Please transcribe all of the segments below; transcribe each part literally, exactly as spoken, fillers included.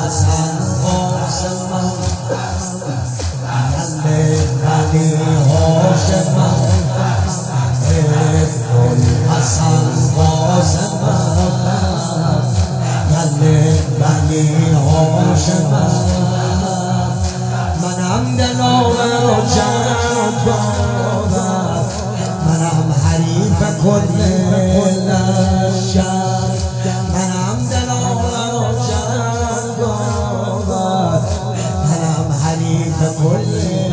حسن قاسم یله بنی هاشم ابن حسن قاسم یله بنی هاشم منم دلاور و جنگ بابر منم حریف کل لشکر منم دلاور و جنگ بابر منم حریف کل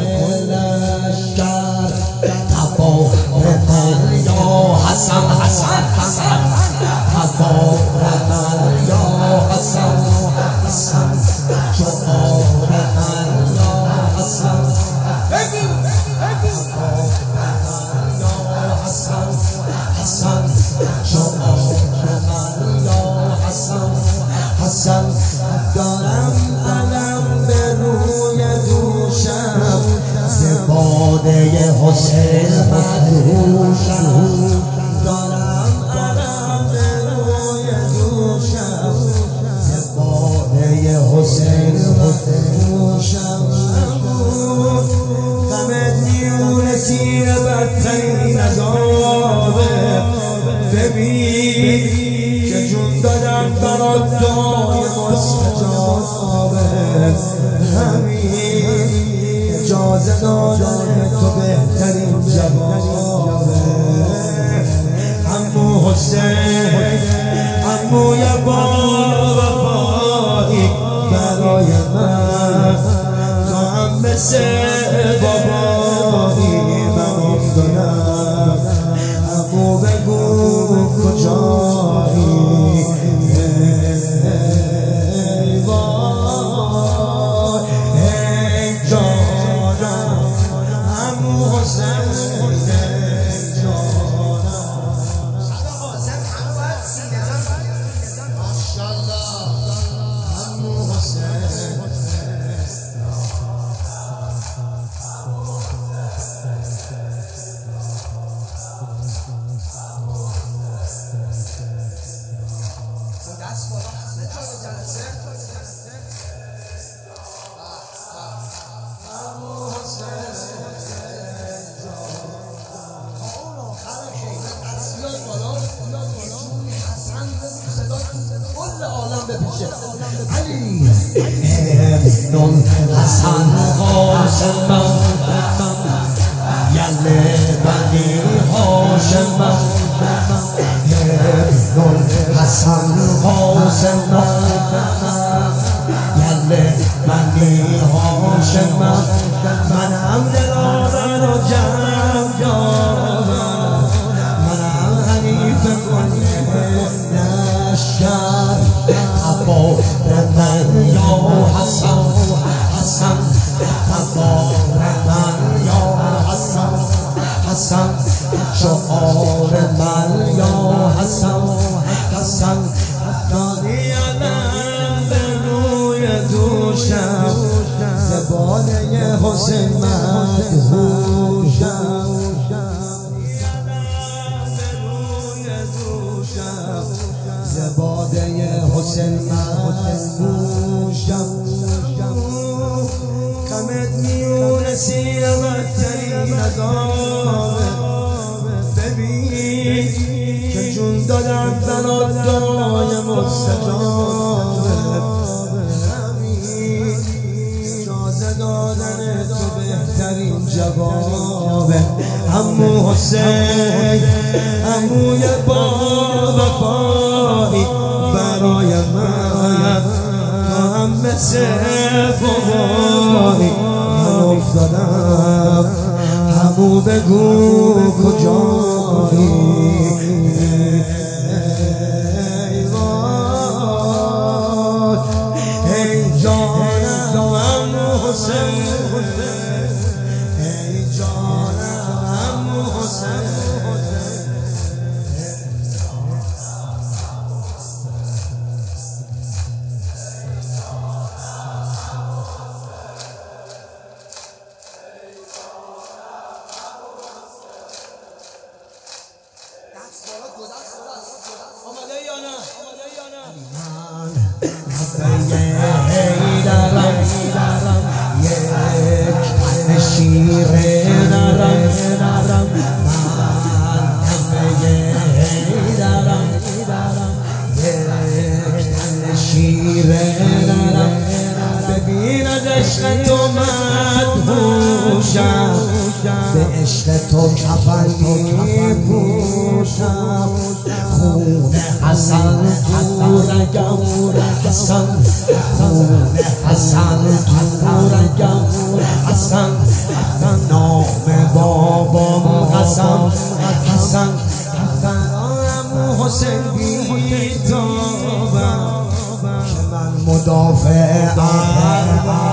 لشکر تبار من یا حسن حسن حسن تبار من یا حسن حسن شعار من یا حسن حسن شعار من یا حسن حسن دارم علم به روی دوشم ز باده حسین مدهوشم دارم علم به روی دوشم ز باده حسین مدهوشم غمت میونسی بدترین عذابه ببین که جون دادم برات دعای مستجابه همین اجازه دادن تو بهترین جوابه عمو حسین عموی با وفایی برای من تو هم مثل بابایی من افتادم عمو بگو کجایی ای وای ای جانم عمو حسین ای جانم ماشاءالله عمو حسین علی ابن حسن قاسم یله بنی هاشم ابن حسن قاسم یله بنی هاشم منم دلاور و جنگ دارم منم حریف کل لشکر تبار من یا حسن حسن تبار من یا حسن حسن شعار من یا حسن حسن دادی علم به روی دوشم زبانه حسین مدهوشم زباده حسین مدهوشم غمت میونسی بدترین عذابه ببین که جون دادم برات دعای مستجابه همین اجازه دادن تو بهترین جوابه عمو حسین عموی با وفایی برای من تو هم مثل بابایی من افتادم عمو بگو کجایی ای وای ای جانم عمو حسین ای جانم عمو حسین That's شیر نرم نرم من همه حیدرم یک تن شیر نرم ببیند عشق تو مدهوشم به عشق تو کفن میپوشم خون حسن تو رگم حسن خون حسن تو رگم حسن نام بابام قسم حسن عمو حسین بیتابم که من مدافعم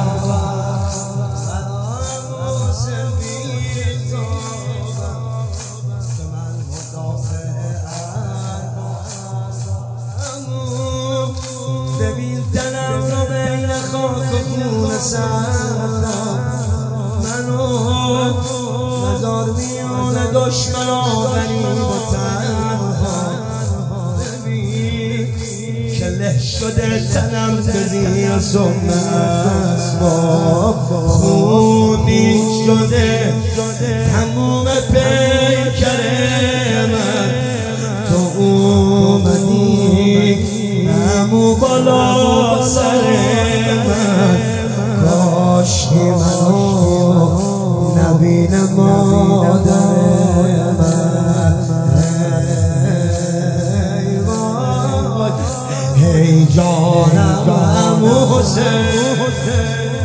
ببین دلم رو بین خاک و خون سردم منو نزار میونه دشمنا غریب و تنها ببین که له شده تنم به زیر سم اسباب خونی شده تموم پیکر من تو اومدی نمو بالا سر من کاشکی منو نبین مادر من ای جانم عمو حسین